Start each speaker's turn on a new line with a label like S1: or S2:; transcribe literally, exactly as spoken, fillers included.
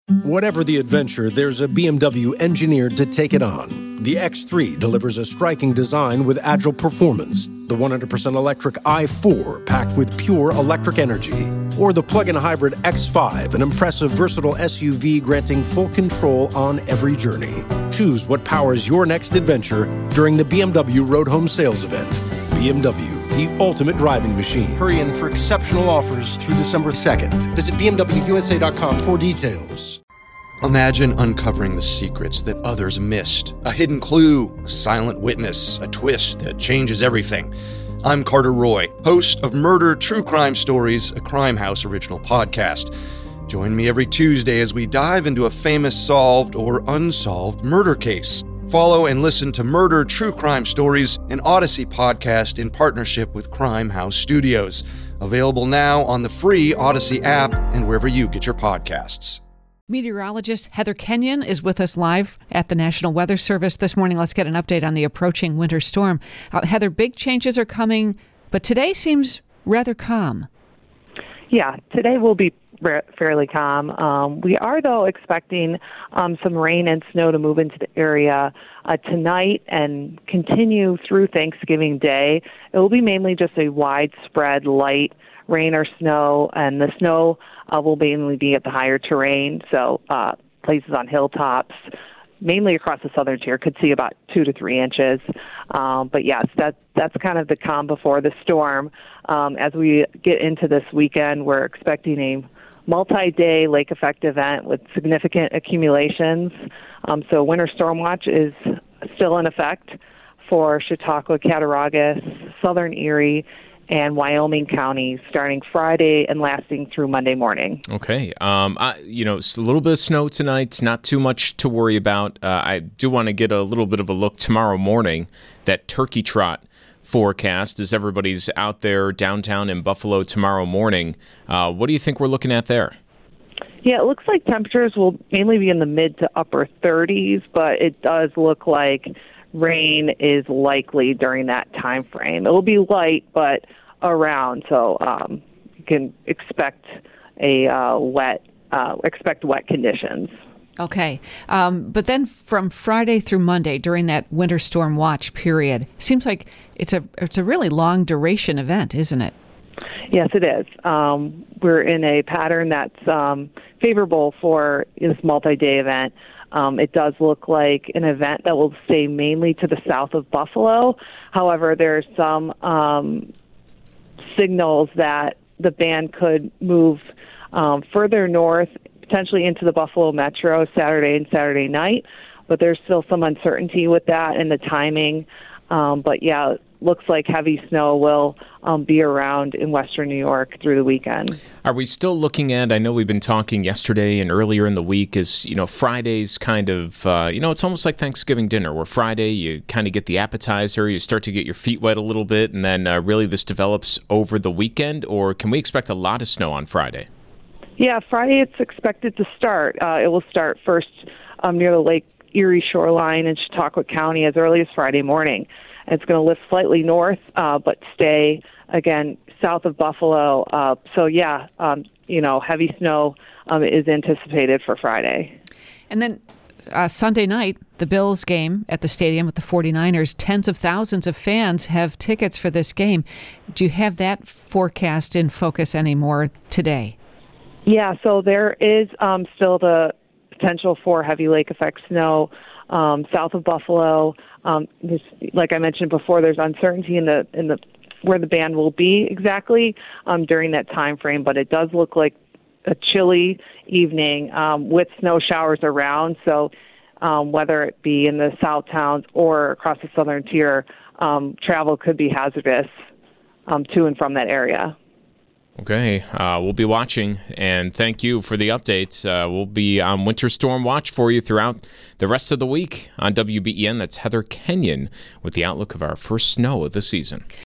S1: Whatever the adventure, there's a B M W engineered to take it on. The X three delivers a striking design with agile performance. The one hundred percent electric i four, packed with pure electric energy. Or the plug-in hybrid X five, an impressive, versatile S U V granting full control on every journey. Choose what powers your next adventure during the B M W Road Home Sales Event. B M W, the ultimate driving machine. Hurry in for exceptional offers through December second. Visit B M W U S A dot com for details.
S2: Imagine uncovering the secrets that others missed. A hidden clue, a silent witness, a twist that changes everything. I'm Carter Roy, host of Murder True Crime Stories, a Crime House original podcast. Join me every Tuesday as we dive into a famous solved or unsolved murder case. Follow and listen to Murder True Crime Stories, an Odyssey podcast in partnership with Crime House Studios. Available now on the free Odyssey app and wherever you get your podcasts.
S3: Meteorologist Heather Kenyon is with us live at the National Weather Service this morning. Let's get an update on the approaching winter storm. Uh, Heather, big changes are coming, but today seems rather calm.
S4: Yeah, today will be fairly calm. Um, we are, though, expecting um, some rain and snow to move into the area uh, tonight and continue through Thanksgiving Day. It will be mainly just a widespread light rain or snow, and the snow uh, will mainly be at the higher terrain, so uh, places on hilltops, mainly across the southern tier, could see about two to three inches. Um, but yes, that that's kind of the calm before the storm. Um, as we get into this weekend, we're expecting a multi-day lake effect event with significant accumulations. Um, so winter storm watch is still in effect for Chautauqua, Cattaraugus, southern Erie, and Wyoming counties starting Friday and lasting through Monday morning.
S5: Okay. Um, I, you know, it's a little bit of snow tonight. It's not too much to worry about. Uh, I do want to get a little bit of a look tomorrow morning, that turkey trot forecast, as everybody's out there downtown in Buffalo tomorrow morning. Uh, what do you think we're looking at there?
S4: Yeah, it looks like temperatures will mainly be in the mid to upper thirties, but it does look like rain is likely during that time frame. It will be light, but around, so um, you can expect a uh, wet, uh, expect wet conditions.
S3: Okay, um, but then from Friday through Monday during that winter storm watch period, seems like it's a it's a really long duration event, isn't it?
S4: Yes, it is. Um, we're in a pattern that's um, favorable for this multi-day event. Um, it does look like an event that will stay mainly to the south of Buffalo. However, there's some um, signals that the band could move um, further north, potentially into the Buffalo metro Saturday and Saturday night. But there's still some uncertainty with that and the timing. Um, but yeah, it looks like heavy snow will um, be around in western New York through the weekend.
S5: Are we still looking at, I know we've been talking yesterday and earlier in the week, is, you know, Friday's kind of, uh, you know, it's almost like Thanksgiving dinner, where Friday you kind of get the appetizer, you start to get your feet wet a little bit, and then uh, really this develops over the weekend? Or can we expect a lot of snow on Friday?
S4: Yeah, Friday it's expected to start. Uh, it will start first um, near the Lake Erie shoreline in Chautauqua County as early as Friday morning. It's going to lift slightly north, uh, but stay, again, south of Buffalo. Uh, so, yeah, um, you know, heavy snow um, is anticipated for Friday.
S3: And then uh, Sunday night, the Bills game at the stadium with the forty-niners, tens of thousands of fans have tickets for this game. Do you have that forecast in focus anymore today?
S4: Yeah, so there is um, still the potential for heavy lake effect snow um, south of Buffalo. Um, this, like I mentioned before, there's uncertainty in the in the where the band will be exactly um, during that time frame, but it does look like a chilly evening um, with snow showers around. So um, whether it be in the south towns or across the southern tier, um, travel could be hazardous um, to and from that area.
S5: Okay, uh, we'll be watching, and thank you for the updates. Uh, we'll be on Winter Storm Watch for you throughout the rest of the week on W B E N. That's Heather Kenyon with the outlook of our first snow of the season.